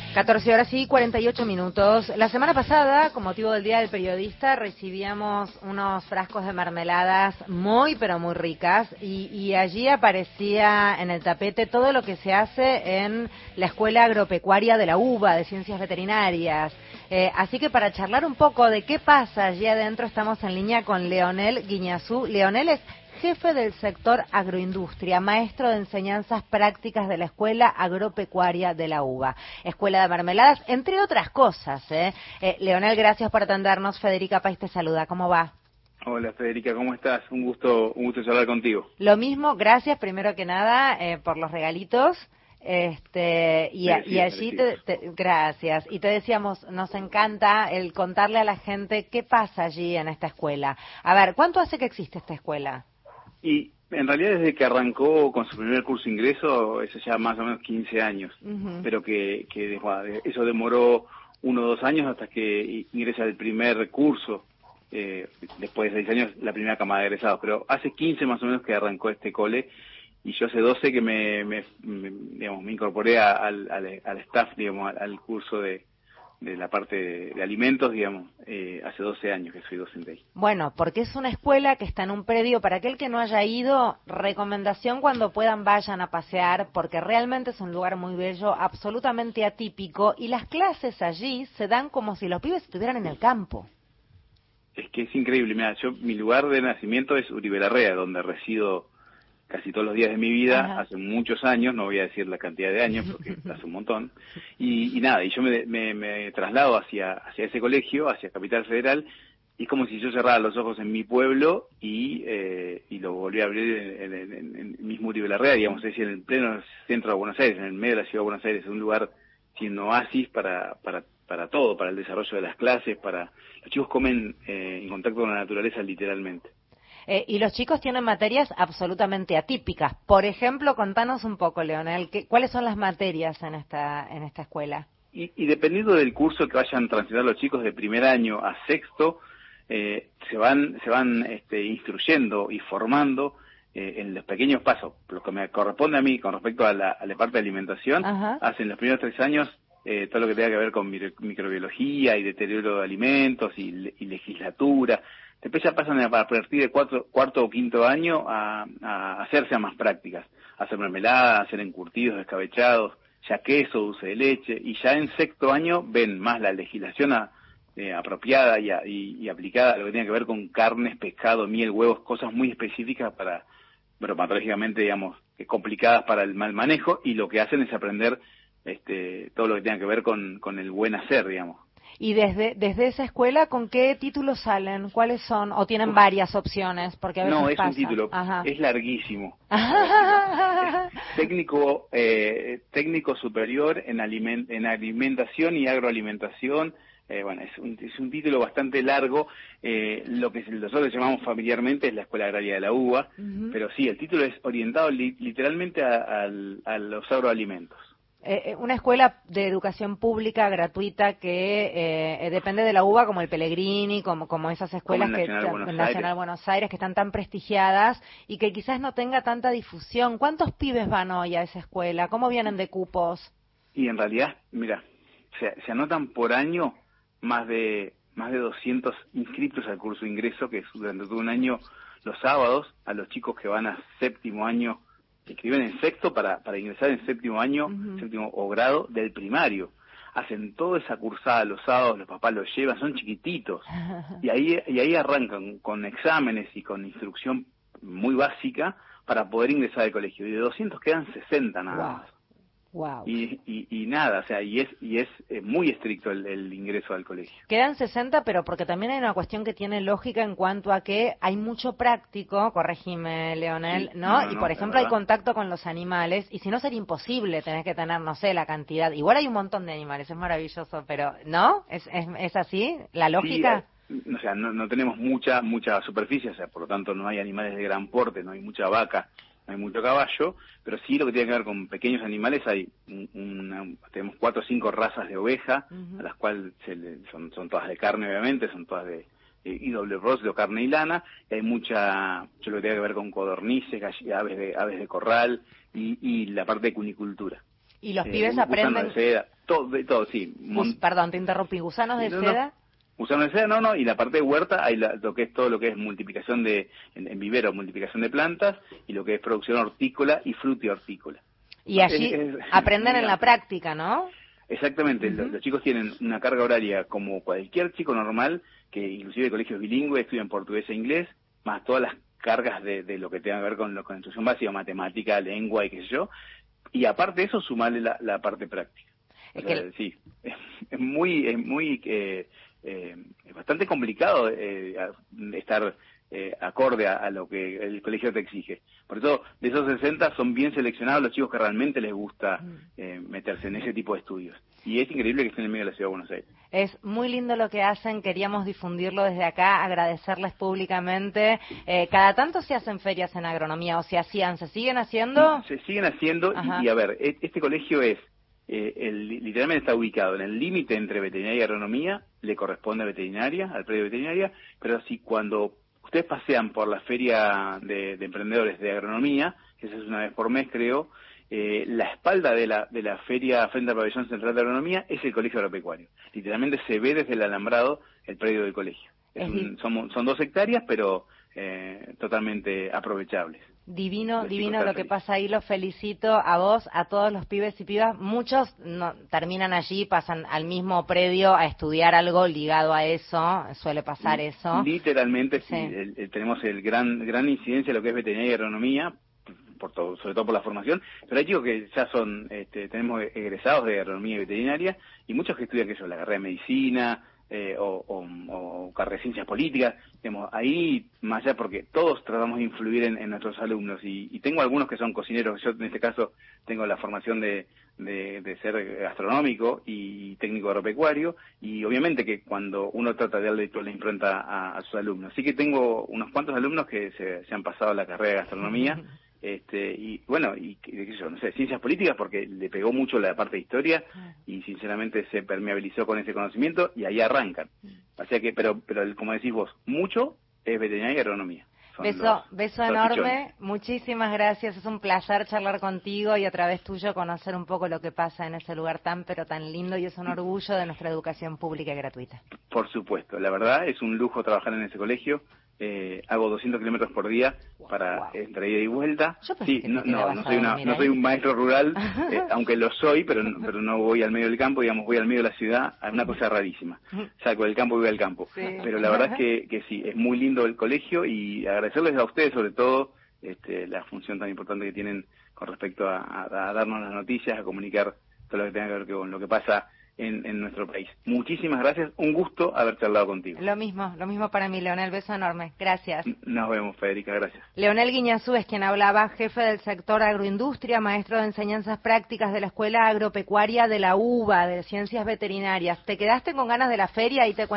14 horas y 48 minutos. La semana pasada, con motivo del Día del Periodista, recibíamos unos frascos de mermeladas muy, pero muy ricas y allí aparecía en el tapete todo lo que se hace en la Escuela Agropecuaria de la UBA, de Ciencias Veterinarias. Así que para charlar un poco de qué pasa allí adentro, estamos en línea con Leonel Guiñazú. Leonel es jefe del sector agroindustria, maestro de enseñanzas prácticas de la Escuela Agropecuaria de la UBA, Escuela de Mermeladas, entre otras cosas. Leonel, gracias por atendernos. Federica País te saluda. ¿Cómo va? Hola Federica, ¿cómo estás? Un gusto hablar contigo. Lo mismo, gracias primero que nada por los regalitos. Y allí gracias. Y te decíamos, nos encanta el contarle a la gente qué pasa allí en esta escuela. A ver, ¿cuánto hace que existe esta escuela? Y en realidad desde que arrancó con su primer curso de ingreso, eso ya más o menos 15 años, pero que eso demoró 1 o 2 años hasta que ingresa el primer curso, después de 6 años la primera camada de egresados, pero hace 15 más o menos que arrancó este cole, y yo hace 12 que me incorporé al staff, digamos, al curso de la parte de alimentos, digamos, hace 12 años que soy docente ahí. Bueno, porque es una escuela que está en un predio, para aquel que no haya ido, recomendación cuando puedan vayan a pasear, porque realmente es un lugar muy bello, absolutamente atípico, y las clases allí se dan como si los pibes estuvieran en el campo. Es que es increíble, mira, mi lugar de nacimiento es Uribe Larrea, donde resido casi todos los días de mi vida. Ajá. Hace muchos años, no voy a decir la cantidad de años porque hace un montón, y nada, y yo me traslado hacia ese colegio, hacia Capital Federal, y es como si yo cerrara los ojos en mi pueblo y lo volví a abrir en el mismo Uribe Larrea, digamos, es decir, en el pleno centro de Buenos Aires, en el medio de la ciudad de Buenos Aires, es un lugar sin oasis para todo, para el desarrollo de las clases, los chicos comen en contacto con la naturaleza literalmente. Y los chicos tienen materias absolutamente atípicas. Por ejemplo, contanos un poco, Leonel, ¿cuáles son las materias en esta escuela? Y dependiendo del curso que vayan transitando los chicos de primer año a sexto, se van instruyendo y formando en los pequeños pasos. Lo que me corresponde a mí con respecto a la parte de alimentación, hacen los primeros 3 años todo lo que tenga que ver con microbiología y deterioro de alimentos y legislatura. Después ya pasan a partir de cuarto o quinto año a hacerse a más prácticas, a hacer mermelada, a hacer encurtidos, escabechados, ya queso, dulce de leche, y ya en sexto año ven más la legislación apropiada y aplicada a lo que tiene que ver con carnes, pescado, miel, huevos, cosas muy específicas patológicamente, digamos, complicadas para el mal manejo, y lo que hacen es aprender todo lo que tenga que ver con el buen hacer, digamos. Y desde esa escuela, ¿con qué títulos salen? ¿Cuáles son? ¿O tienen varias opciones? Porque a veces no, es pasa. Un título, es larguísimo. Técnico superior en alimentación y agroalimentación. Es un título bastante largo. Lo que nosotros llamamos familiarmente es la Escuela Agraria de la UBA, pero sí, el título es orientado literalmente a los agroalimentos. Una escuela de educación pública gratuita que depende de la UBA, como el Pellegrini, como esas escuelas como el Nacional Buenos Aires, que están tan prestigiadas y que quizás no tenga tanta difusión. ¿Cuántos pibes van hoy a esa escuela? ¿Cómo vienen de cupos? Y en realidad, mira, se anotan por año más de 200 inscritos al curso de ingreso, que es durante todo un año los sábados, a los chicos que van a séptimo año, que escriben en sexto para ingresar en séptimo año, séptimo o grado del primario. Hacen toda esa cursada los sábados, los papás los llevan, son chiquititos, y ahí arrancan con exámenes y con instrucción muy básica para poder ingresar al colegio. Y de 200 quedan 60 nada más. Wow. Y nada, o sea, y es muy estricto el ingreso al colegio. Quedan 60, pero porque también hay una cuestión que tiene lógica en cuanto a que hay mucho práctico, corregime, Leonel, sí, ¿no? Y por ejemplo hay contacto con los animales, y si no sería imposible, tenés que tener, no sé, la cantidad. Igual hay un montón de animales, es maravilloso, pero ¿no? ¿Es así la lógica? Sí, o sea, no tenemos mucha superficie, o sea, por lo tanto no hay animales de gran porte, no hay mucha vaca, no hay mucho caballo, pero sí lo que tiene que ver con pequeños animales, tenemos 4 o 5 razas de oveja, a las cuales son todas de carne, obviamente, son todas de IWROS, de carne y lana, y hay lo que tiene que ver con codornices, aves de corral y la parte de cunicultura. Y los pibes aprenden... de todo, sí. Perdón, te interrumpí. ¿Gusanos de no, seda? Gusanos de seda, no, y la parte de huerta, hay lo que es todo lo que es multiplicación en vivero, multiplicación de plantas, y lo que es producción hortícola y frutihortícola. Y allí aprenden en la práctica, ¿no? Exactamente, los chicos tienen una carga horaria como cualquier chico normal, que inclusive de colegios bilingües estudian portugués e inglés, más todas las cargas de lo que tenga que ver con instrucción básica, matemática, lengua y qué sé yo, y aparte de eso sumarle la parte práctica. Sí, es bastante complicado estar acorde a lo que el colegio te exige. Por eso, de esos 60 son bien seleccionados los chicos que realmente les gusta meterse en ese tipo de estudios. Y es increíble que estén en medio de la Ciudad de Buenos Aires. Es muy lindo lo que hacen, queríamos difundirlo desde acá, agradecerles públicamente. Cada tanto se hacen ferias en agronomía, o se siguen haciendo. Se siguen haciendo, y a ver, este colegio literalmente está ubicado en el límite entre veterinaria y agronomía, le corresponde a veterinaria, al predio de veterinaria, pero si cuando ustedes pasean por la feria de emprendedores de agronomía, que esa es una vez por mes creo, la espalda de la feria frente al pabellón central de agronomía es el colegio agropecuario. Literalmente se ve desde el alambrado el predio del colegio. Son 2 hectáreas, pero totalmente aprovechables. Divino lo que pasa ahí, los felicito a vos, a todos los pibes y pibas. Muchos terminan allí, pasan al mismo predio a estudiar algo ligado a eso, suele pasar eso. Literalmente, sí. Tenemos gran incidencia de lo que es veterinaria y agronomía, sobre todo por la formación, pero hay chicos que ya tenemos egresados de agronomía y veterinaria, y muchos que estudian la carrera de medicina, o carrera de ciencias políticas, ahí más allá, porque todos tratamos de influir en nuestros alumnos, y tengo algunos que son cocineros. Yo en este caso tengo la formación de ser gastronómico y técnico agropecuario, y obviamente que cuando uno trata de darle toda la impronta a sus alumnos, así que tengo unos cuantos alumnos que se han pasado la carrera de gastronomía, y bueno, y qué sé yo, no sé, ciencias políticas, porque le pegó mucho la parte de historia y sinceramente se permeabilizó con ese conocimiento y ahí arrancan. O sea que, pero como decís vos, mucho es veterinaria y agronomía. Beso enorme, muchísimas gracias, es un placer charlar contigo y a través tuyo conocer un poco lo que pasa en ese lugar tan pero tan lindo, y es un orgullo de nuestra educación pública y gratuita. Por supuesto, la verdad es un lujo trabajar en ese colegio. Hago 200 kilómetros por día para entre ida y vuelta. Sí, no soy un maestro rural, aunque lo soy, pero no voy al medio del campo, voy al medio de la ciudad, a una cosa rarísima. Saco del campo y voy al campo. Sí. Pero la verdad es que sí, es muy lindo el colegio, y agradecerles a ustedes sobre todo la función tan importante que tienen con respecto a darnos las noticias, a comunicar todo lo que tenga que ver con lo que pasa en nuestro país. Muchísimas gracias, un gusto haber charlado contigo. Lo mismo para mí, Leonel, beso enorme, gracias. Nos vemos, Federica, gracias. Leonel Guiñazú es quien hablaba, jefe del sector agroindustria, maestro de enseñanzas prácticas de la Escuela Agropecuaria de la UBA, de Ciencias Veterinarias. ¿Te quedaste con ganas de la feria? Y te cuento